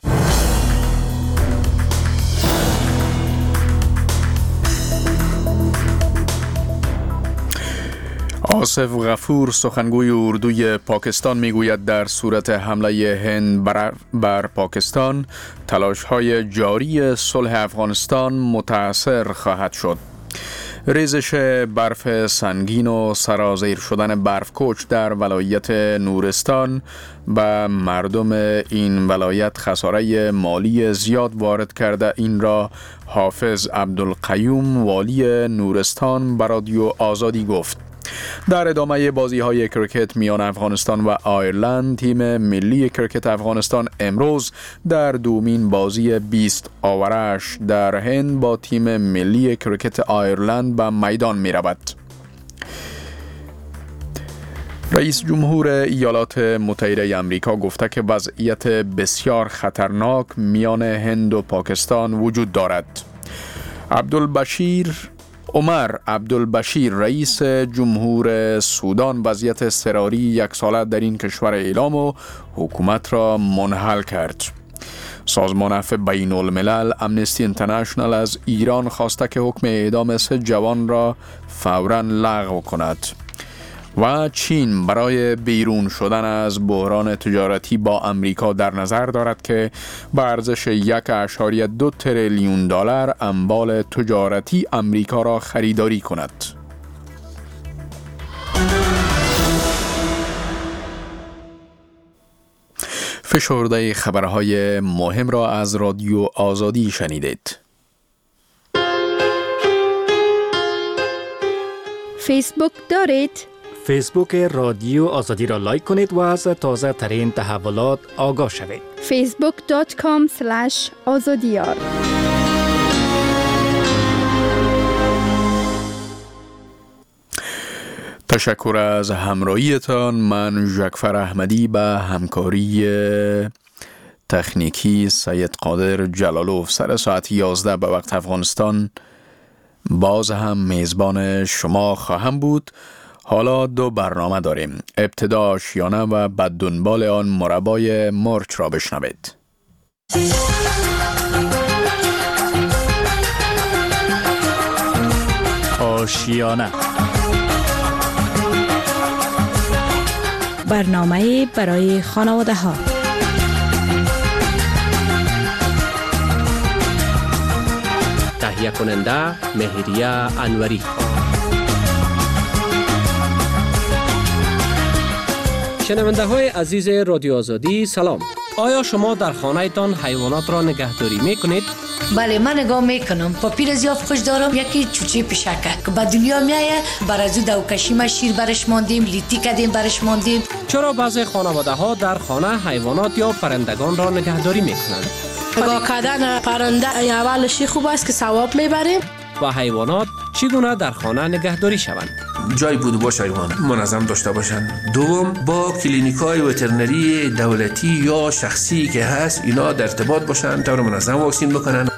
آصف غفور سخنگوی اردوی پاکستان میگوید در صورت حمله هند بر پاکستان تلاش‌های جاری صلح افغانستان متأثر خواهد شد. ریزش برف سنگین و سرازیر شدن برف کوچ در ولایت نورستان به مردم این ولایت خساره مالی زیاد وارد کرده. این را حافظ عبدالقیوم والی نورستان به رادیو آزادی گفت. در ادامه بازی‌های کرکت میان افغانستان و آیرلند، تیم ملی کرکت افغانستان امروز در دومین بازی 20 آورش در هند با تیم ملی کرکت آیرلند به میدان می‌رود. رئیس جمهور ایالات متحده آمریکا گفته که وضعیت بسیار خطرناک میان هند و پاکستان وجود دارد. عمر عبدالبشیر رئیس جمهور سودان وضعیت اضطراری 1 ساله در این کشور اعلام و حکومت را منحل کرد. سازمان عفو بین الملل امنستی اینترنشنال از ایران خواسته که حکم اعدام 3 جوان را فوراً لغو کند. و چین برای بیرون شدن از بحران تجارتی با امریکا در نظر دارد که به ارزش 1.2 تریلیون دلار اموال تجارتی امریکا را خریداری کند. فشرده خبرهای مهم را از رادیو آزادی شنیدید. فیسبوک دارید؟ فیسبوک رادیو آزادی را لایک کنید و از تازه ترین تحولات آگاه شوید. facebook.com/azadiyar. تشکر از همراهیتان. من ژکفر احمدی به همکاری تکنیکی سید قادر جلالوف سر ساعت 11 به وقت افغانستان باز هم میزبان شما خواهم بود. حالا 2 برنامه داریم. ابتدا آشیانه و بعد دنبال آن مربای مرچ را بشنوید. آشیانه، برنامه برای خانواده ها. تهیه کننده مهریه انوری. شنونده های عزیز رادیو آزادی سلام. آیا شما در خانه تان حیوانات را نگهداری می کنید؟ بله، من نگاه میکنم. پاپیر زیاف خوش دارم. یکی چوچه پشکه که به دنیا میایه، برازو دوکشی ما شیر برش ماندیم، لیتی کردیم برش ماندیم. چرا بعضی خانواده ها در خانه حیوانات یا پرندگان را نگهداری میکنند؟ نگاه کردن پرنده اولش خوب است که ثواب میبریم. و حیوانات چگونه در خانه نگهداری شوند؟ جای بود باش حیوان منظم داشته باشند. دوم، با کلینیکای وترنری دولتی یا شخصی که هست اینا در ارتباط باشند، طور منظم واکسین بکنن.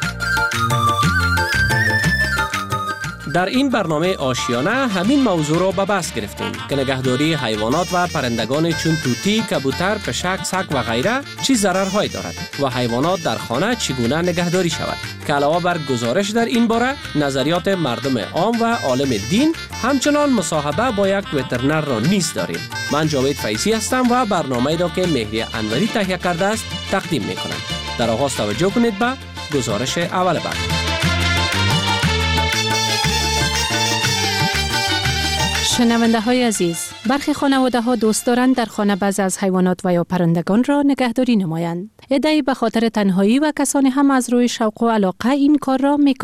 در این برنامه آشیانه همین موضوع را به بحث گرفتیم که نگهداری حیوانات و پرندگان چون طوطی، کبوتر، پشک، سگ و غیره چه ضررهایی دارد و حیوانات در خانه چگونه نگهداری شود. که علاوه بر گزارش در این باره، نظریات مردم عام و عالم دین، همچنان مصاحبه با یک وترنر را نیز داریم. من جاوید فیضی هستم و برنامه‌ای را که مهری انوری تهیه کرده است تقدیم می‌کنم. در آغاز توجه کنید به گزارش اول برنامه. شنونده های عزیز، برخی خانواده ها دوست دارند در خانه بعضی از حیوانات و یا پرندگان را نگهداری نمایند. عده‌ای به خاطر تنهایی و کسانی هم از روی شوق و علاقه این کار را می کنند.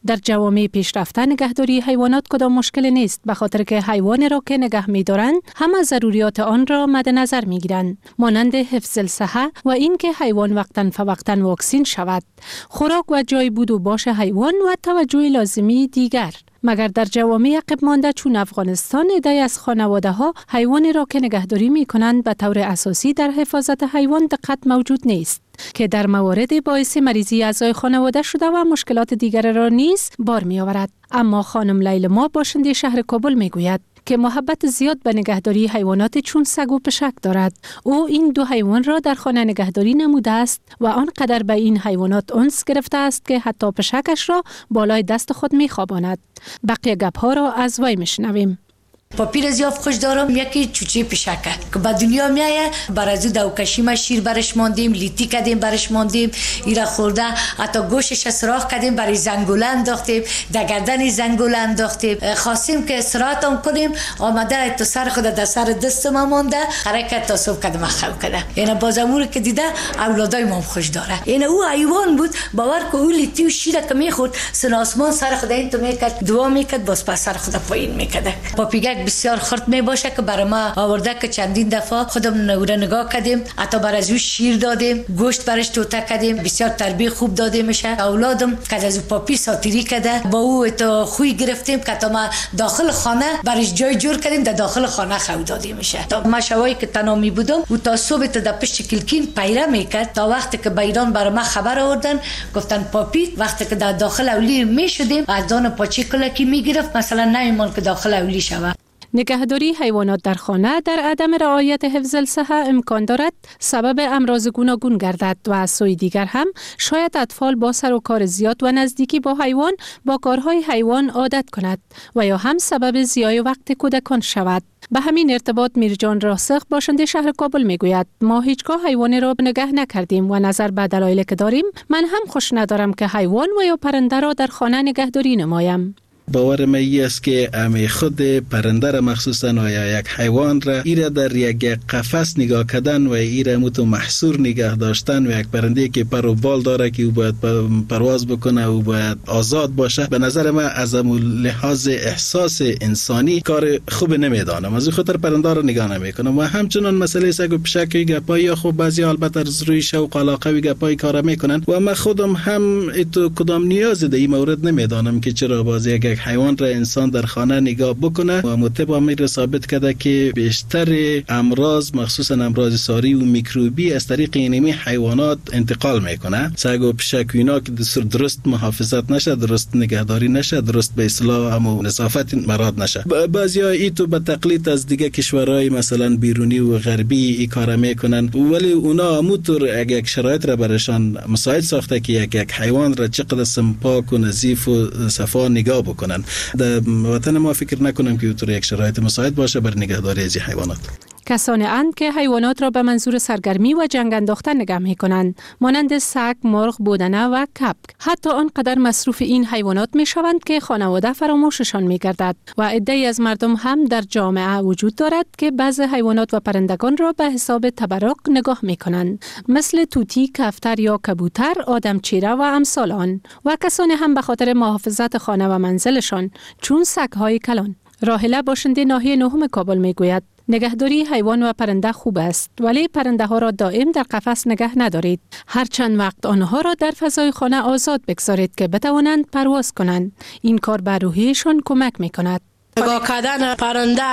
در جوامع پیشرفته نگهداری حیوانات کدام مشکل نیست، به خاطر که حیوان را که نگه می‌دارند همه ضروریات آن را مد نظر می‌گیرند، مانند حفظ الصحه و اینکه حیوان وقتاً فوقتاً واکسین شود، خوراک و جای بود و باش حیوان و توجه لازمی دیگر. مگر در جوامع عقب مانده چون افغانستان عده‌ای از خانواده‌ها حیوانی را که نگهداری می‌کنند به طور اساسی در حفاظت حیوان دقت موجود نیست که در موارد باعث مریضی اعضای خانواده شده و مشکلات دیگر را نیز بار می‌آورد. اما خانم لیلما باشنده شهر کابل می‌گوید که محبت زیاد به نگهداری حیوانات چون سگ و پشک دارد. او این دو حیوان را در خانه نگهداری نموده است و آنقدر به این حیوانات انس گرفته است که حتی پشکش را بالای دست خود می‌خواباند. بقیه گپ‌ها را از وی می‌شنویم. پاپیر زیاد خوش دارم، یکی چوچه پشکه که به دنیا میایه، برازو دوکشی ما شیر برش ماندیم، لیتی کردیم برش ماندیم، ایرا خورده حتی گوشش سراخ کردیم، برای زنگوله انداختیم، در گردن زنگوله انداختیم، خواستیم که استراحت هم کنیم، آمده تو سر خود در سر دست ما مانده، حرکت تا صبح کده مخو کده. اینا بازمور که دیده اولادای ما خوش داره. اینا او حیوان بود، باور که او لیتی و شیر که میخورد سن آسمان سر خود این تو میکرد، دعا میکرد، باز پس سر خود پایین میکرد. پاپیگک بسیار خرد می باشه که برای ما آورده که چندین دفعه خودم نگاه کردیم، حتی برای از شیر دادیم، گوشت برش توته کردیم، بسیار تربیت خوب داده میشه. اولادم که از پاپی ساتیری کرده، با او تو خوی گرفتیم که تا ما داخل خانه برش جای جور کردیم، در داخل خانه خو داده میشه. تا ما شوایی که تنامی بودم و تا صبح تا در پشت کلکین پیره میکرد، تا وقتی که بیران برای ما خبر آوردن گفتن پاپی وقتی که در داخل اولی میشدیم از دان پاچی کلکی میگرفت، مثلا نمیمان که داخل اولی شود. نگهداری حیوانات در خانه در عدم رعایت حفظ الصحه امکان دارد سبب امراض گوناگون گردد و از سوی دیگر هم شاید اطفال با سر و کار زیاد و نزدیکی با حیوان با کارهای حیوان عادت کند و یا هم سبب ضیاع وقت کودکان شود. به همین ارتباط میرجان راسخ باشنده شهر کابل میگوید ما هیچگاه حیوانی را نگه نکردیم و نظر به دلایلی که داریم من هم خوش ندارم که حیوان و یا پرنده را در خانه نگهداری نمایم. باور من ای است که امی خود پرنده را مخصوصا و یا یک حیوان را ایره در یک قفس نگاه کردن و ایره متو محصور نگه داشتن و یک پرنده که پر و بال داره که او باید پرواز بکنه و باید آزاد باشه، به نظر من از لحاظ احساس انسانی کار خوب نمیدانم، از خاطر پرنده را نگاه نمیکنم. و همچنان مسئله سگ و پشک گپای خب بعضی البته از روی شوق علاقه و گپای کار میکنن و من خودم هم اتو کدام نیاز در این مورد نمیدانم که چرا بازی یک حیوان را انسان در خانه نگاه بکنه. و مطب امیر ثابت کرده که بیشتر امراض مخصوصا امراض ساری و میکروبی از طریق اینمی حیوانات انتقال میکنه. سگ و پشک اینا که درست محافظت نشه، درست نگهداری نشه، درست به اصلاح و نظافت مراد نشه، بعضیا ایتو به تقلید از دیگه کشورهای مثلا بیرونی و غربی ای کار میکنن، ولی اونا همونطور یک شرایط را برشان مساعد ساخته که یک حیوان را چقدر پاک و نظیف و صفا نگاه بکنن. در وطن ما فکر نکنم که اونطور یک شرایط مساعد باشه بر نگهداری از حیوانات. کسانی اند که حیوانات را به منظور سرگرمی و جنگ انداختن نگاه می‌کنند، مانند سگ، مرغ، بودنه و کبک. حتی آنقدر مصروف این حیوانات می‌شوند که خانواده فراموششان می‌گردد و عده‌ای از مردم هم در جامعه وجود دارد که بعضی حیوانات و پرندگان را به حساب تبرک نگاه می‌کنند، مثل طوطی، کفتر یا کبوتر، آدمچیره و امثال آن. و کسانی هم به خاطر محافظت خانه و منزلشان چون سگ‌های کلان. راحله باشنده ناحیه نهم کابل می‌گوید نگهداری حیوان و پرنده خوب است، ولی پرنده ها را دائم در قفس نگه ندارید. هر چند وقت آنها را در فضای خانه آزاد بگذارید که بتوانند پرواز کنند. این کار به روحیشان کمک می‌کند. نگاه کردن پرنده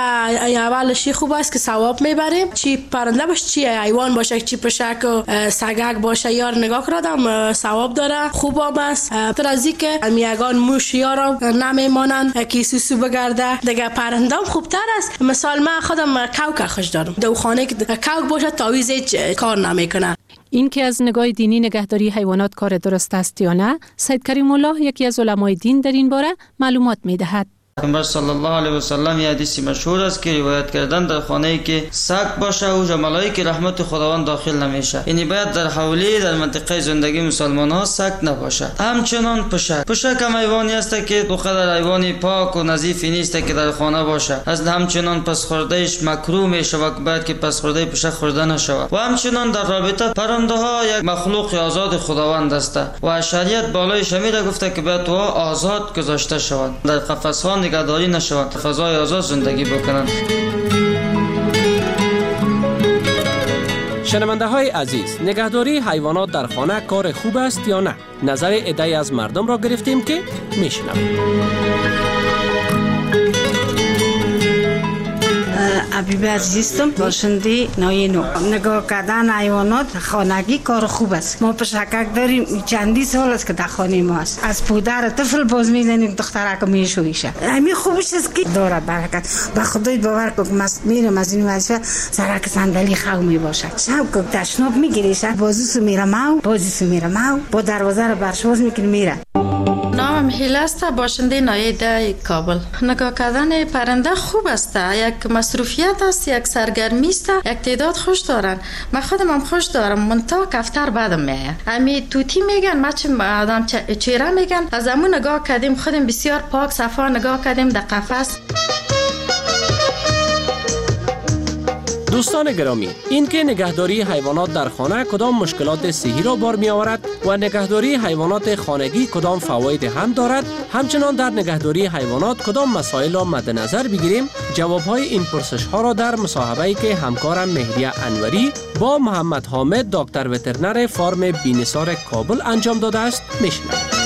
اولش خوب است که ثواب میبریم، چی پرنده باشه چی حیوان باشه، چی پشک و سگک باشه، یار نگاه کردم ثواب داره، خوب هم است. تر از این که یگان موش یارم نمیمانن که سوسو بگرده. دیگه پرنده هم خوبتر است. مثال من خودم کوک خوش دارم، دو خانه که کوک باشه تعویض کار نمیکنه. این که از نگاه دینی نگهداری حیوانات کار درست است یا نه، سید کریم الله یکی از علمای دین در این باره معلومات میدهد. پیامبر صلی الله علیه و سلم یه حدیث مشهور است که روایت کردن در خانه‌ای که سگ باشه و ملائکه رحمت خداوند داخل نمیشه. یعنی باید در حوله در منطقه زندگی مسلمان ها سگ نباشه. همچنان پشک هم حیوانی است که بقدر حیوانی پاک و نظیف نیست که در خانه باشه. از همچنان پس خوردهش مکروه میشه و باید که پس خورده پشک خورده نشود. و همچنان در رابطه پرنده ها یک مخلوق آزاد خداوند است و شریعت بالای شمیره گفته که باید آزاد گذاشته شود، در قفس ها نگهداری نشود، فضای آزاد زندگی بکنند. شنونده های عزیز، نگهداری حیوانات در خانه کار خوب است یا نه؟ نظر عده‌ای از مردم را گرفتیم که میشنویم. حبیبه عزیزم، باشنده نای نو. نگاه کردن حیوانات خانگی کار خوب است. ما پشکک داریم، چندی سال است که در خانه ما است. از پودر طفل باز میزنیم دخترک میشویشه. همین خوبش است که داره برکت. به خدای باور کن میرم از این وظیفه سرک صندلی خو میباشه. شب که تشناب میگیریشه بازوسو میره با دروازه رو برشواز میکنه میره. نامم هیله است، باشنده نایده کابل. نگاه کردن پرنده خوب است، یک مصروفیت است، یک سرگرمی است، یک تعداد خوش دارن. من خودم هم خوش دارم، منتها کفتر بعدم میاد. امی توتی میگن، ما چه آدم چهره میگن. از همون نگاه کردیم، خودم بسیار پاک صفا نگاه کردیم در قفس. دوستان گرامی، این که نگهداری حیوانات در خانه کدام مشکلات صحی را بار می آورد و نگهداری حیوانات خانگی کدام فواید هم دارد، همچنان در نگهداری حیوانات کدام مسائل را مد نظر بگیریم، جوابهای این پرسش ها را در مصاحبه‌ای که همکارم مهریه انوری با محمد حامد دکتر وترنر فارم بی‌نثار کابل انجام داده است میشنویم.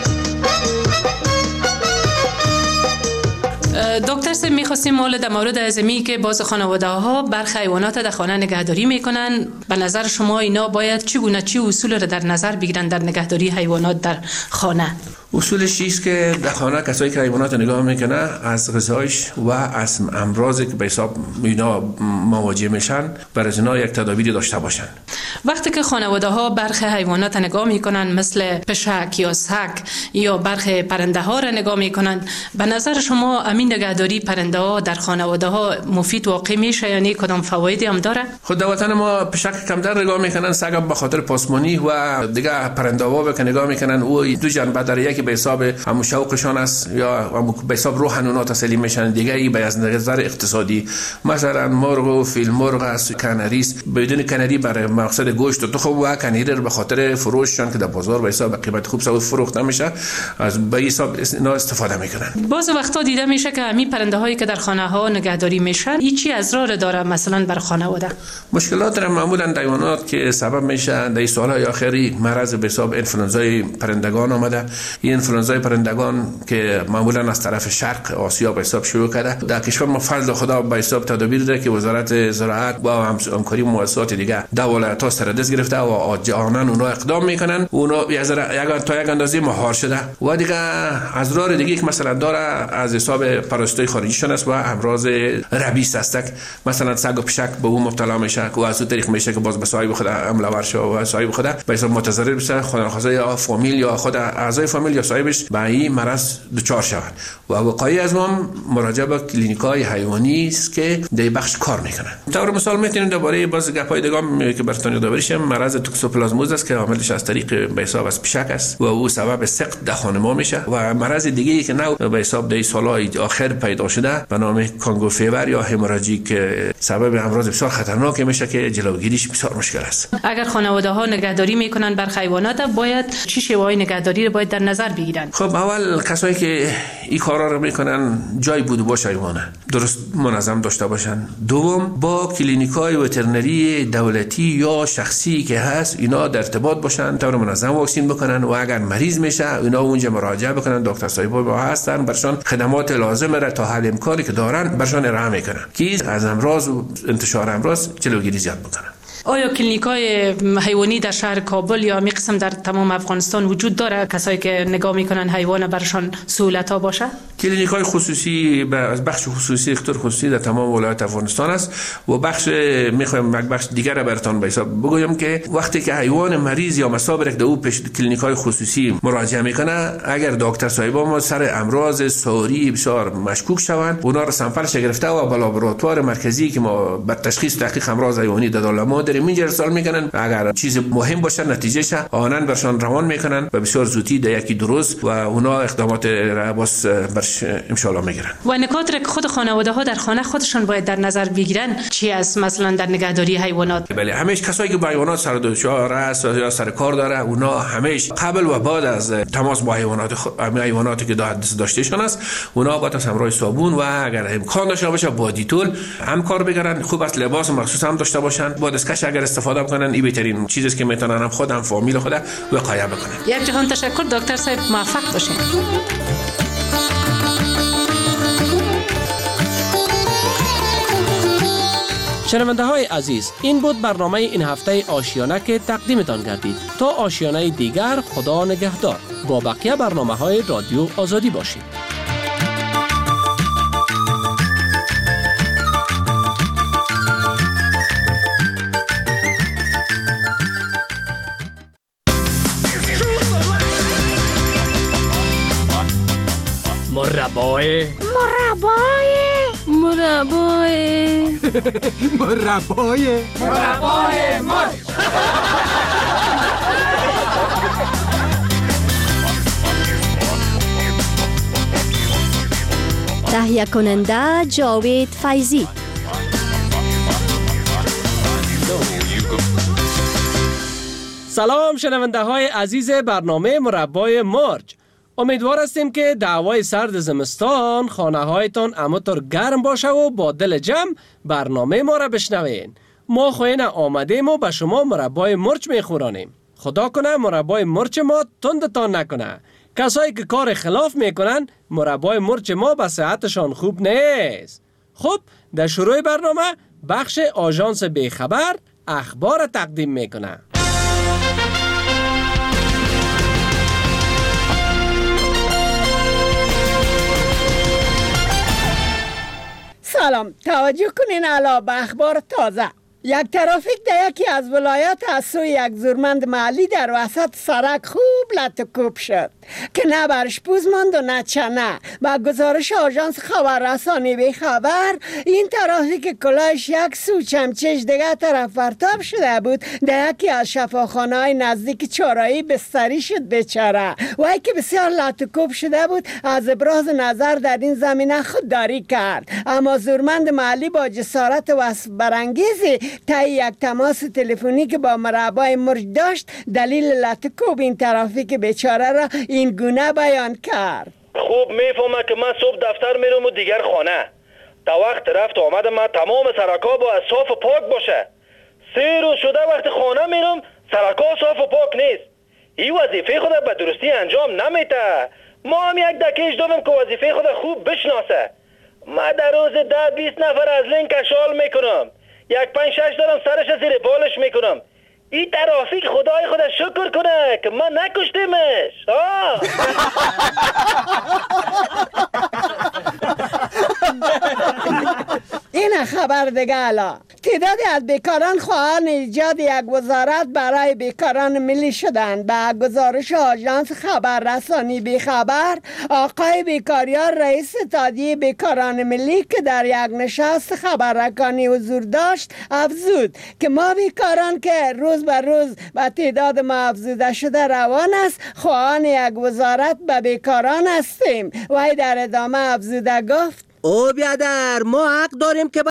دکتر صاحب، می‌خواستیم مال در مورد ازمی که باز خانواده ها برخی حیوانات در خانه نگهداری میکنن، به نظر شما اینا باید چه اصول را در نظر بگیرن در نگهداری حیوانات در خانه؟ اصولش چیست که در خانه کسایی که حیوانات نگاه میکنه از غذایش و از امراضی که به حساب اینا مواجه میشن برای اینا یک تدابیری داشته باشن. وقتی که خانواده ها برخی حیوانات نگاه میکنن مثل پشک یا سگ یا برخی پرنده ها را نگاه میکنن، به نظر شما امین نگهداری پرنده ها در خانواده ها مفید واقع میشه؟ یعنی کدام فوایدی هم داره؟ خود در وطن ما پشک کمتر نگاه میکنن، سگ به خاطر پاسمانی و دیگه پرنده ها که نگاه میکنن او دو جنبه داره، یکی به حساب همون شوقشان است یا به حساب روحانیت تسلیم میشن، دیگه ای به از نظر اقتصادی مثلا مرغ و فیل مرغ است، کانریست بدون کانری برای مقصد گوشت و تخم و کانری رو به خاطر فروششان که در بازار به حساب قیمت خوب سوار فروخته میشه از به حساب اینا استفاده میکنن. باز وقتا دیده میشه که همین پرنده هایی که در خانه ها نگهداری میشن این چی اضرار داره مثلا بر خانواده؟ مشکلات در معمولا حیوانات که سبب میشه در سالهای آخری مرض به حساب انفلوئنزای پرندگان آمده. این انفلوئنزای پرندگان که معمولا از طرف شرق آسیا به حساب شروع کرده، در کشور ما فضل خدا به حساب تدابیر داره که وزارت زراعت با همکاری مؤسسات دیگه دولت ها سر دست گرفته و جهانن اونا اقدام میکنن، اونا تا یک اندازه مهار شده و دیگه اضرار دیگه که مثلا داره از حساب پرستوی خارجیشون است و امراض ربیس است. مثلا سگ و پشک به اون مبتلا میشه و از اون طریق میشه که باز به صاحب خود حمله ور شه و صاحب خود به حساب متضرر بشه، خانواده یا فامیل یا خود اعضای فامیل یا صاحبش به این مرض دچار شود. و وقایع از ما مراجعه به کلینیک‌های حیوانی است که در بخش کار میکنن. طور مثال میتونیم درباره باز گپای دیگه که براتون یاد بریشم، مرض توکسوپلازموز است که عاملش از طریق به حساب از پشک است و او سبب سقط در خانه ما میشه و مرض دیگه ای که نو به حساب در سالهای آخر پیدا شده به نام کانگو فیور یا هموراژیک که سبب امراض بسیار خطرناک میشه که جلوگیریش بسیار مشکل است. اگر خانواده ها نگهداری میکنن بر حیوانات باید چه شیوه‌های نگهداری رو باید در نظر بگیرن؟ خب اول کسایی که این کارا رو میکنن جای بود باشه حیوانه درست منظم داشته باشن. دوم با کلینیکای وترنری دولتی یا شخصی که هست اینا در ارتباط باشن، طور منظم واکسین بکنن و اگر مریض میشه اینا اونجا مراجعه بکنن، دکتر صاحبا با هستن برشان خدمات لازم را تا حد امکانی که دارن برشان ارائه میکنن که از امراض و انتشار امراض جلوگیری زیاد بکنن. آیا کلینیکای حیوانی در شهر کابل یا می قسم در تمام افغانستان وجود داره کسایی که نگاه میکنن حیوان برشان سهولت ها باشه؟ کلینیک‌های خصوصی از بخش خصوصی اختیار خصوصی در تمام ولایت افغانستان است و بخش میخوایم یک بخش دیگر را براتون به حساب بگویم که وقتی که حیوان مریض یا مصاب در او پیش کلینیک‌های خصوصی مراجعه میکنه، اگر دکتر صاحبا ما سر امراض ساری بسیار مشکوک شوند، اونا را سامپلش گرفته و به لابراتوار مرکزی که ما بر تشخیص تحقیق امراض حیوانی در دولت داریم اینجا ارسال میکنن. اگر چیز مهم باشه نتیجهش آنن برشان روان میکنن و بسیار زودی در یکی درست و اونا اقدامات را باز برش ان شاء الله میگیرن. و نکاتی که خود خانواده ها در خانه خودشون باید در نظر بگیرن چی است مثلا در نگهداری حیوانات؟ بله، همیشه کسایی که با حیوانات سر دچار است یا سر کار داره اونا همیشه قبل و بعد از تماس با حیواناتی که داشتهشان است اونا باید از همراه صابون و اگر امکان داشته باشه با دیتول هم کار بگیرن. خوب است لباس مخصوص هم داشته باشن. با دستکش اگر استفاده کنن این بهترین چیزی است که میتونن هم خود هم فامیل خود وقایع بکنن. یک جهان تشکر دکتر صاحب، موفق باشین. شنونده های عزیز، این بود برنامه این هفته آشیانه که تقدیمتان گردید. تا آشیانه دیگر خدا نگهدار. با بقیه برنامه های رادیو آزادی باشید. مربای مرچ. تهیه کننده جاوید فیضی. سلام شنونده های عزیز برنامه مربای مرچ. امیدوار هستیم که دعوای سرد زمستان خانه هایتان همانطور گرم باشه و با دل جمع برنامه ما را بشنوین. ما خوین آمدیم و به شما مربای مرچ میخورانیم. خدا کنه مربای مرچ ما تندتان نکنه. کسایی که کار خلاف میکنن مربای مرچ ما به صحتشان خوب نیست. خب در شروع برنامه بخش آژانس بیخبر اخبار تقدیم میکنه. سلام، توجه کنین علا به اخبار تازه. یک ترافیک در یکی از ولایات از سوی یک زورمند محلی در وسط سرک خوب لطکوب شد که نه برش پوز ماند و نه چنه. با گزارش آژانس خبررسانی به خبر این ترافیک کلاهش یک سو چمچش دیگه طرف پرتاب شده بود. در یکی از شفاخانه های نزدیک چارایی بستری شد بیچاره. وی که بسیار لطکوب شده بود از ابراز نظر در این زمینه خودداری کرد، اما زورمند محلی با جسارت وصف برانگیزی طی یک تماس تلفنی که با مربای مرچ داشت دلیل لطکوب این ترافیک بیچاره را این گونه بیان کرد. خوب میفهمه که من صبح دفتر میرم و دیگر خانه. تا وقت رفت آمد من تمام سرکا با صاف و پاک باشه. 3 روز شده وقت خانه میرم سرکا صاف و پاک نیست. این وظیفه خود به درستی انجام نمیده. ما هم یک دکیش دادم که وظیفه خود خوب بشناسه. من در روز 10-20 نفر از لینک اشغال میکنم. 5-6 دارم سرش زیر بالش میکنم. این ترافیک خدای خدا شکر کنه که من نکشتیمش. این خبر دیگه الا. تعدادی از بیکاران خواهان ایجاد یک وزارت برای بیکاران ملی شدند. به گزارش آژانس خبررسانی بیخبر، آقای بیکاریار رئیس اتحادیه بیکاران ملی که در یک نشست خبررسانی حضور داشت افزود که ما بیکاران که روز به روز به تعداد ما افزوده شده روان است خواهان یک وزارت به بیکاران هستیم. وی در ادامه افزوده گفت: او بیادر، ما حق داریم که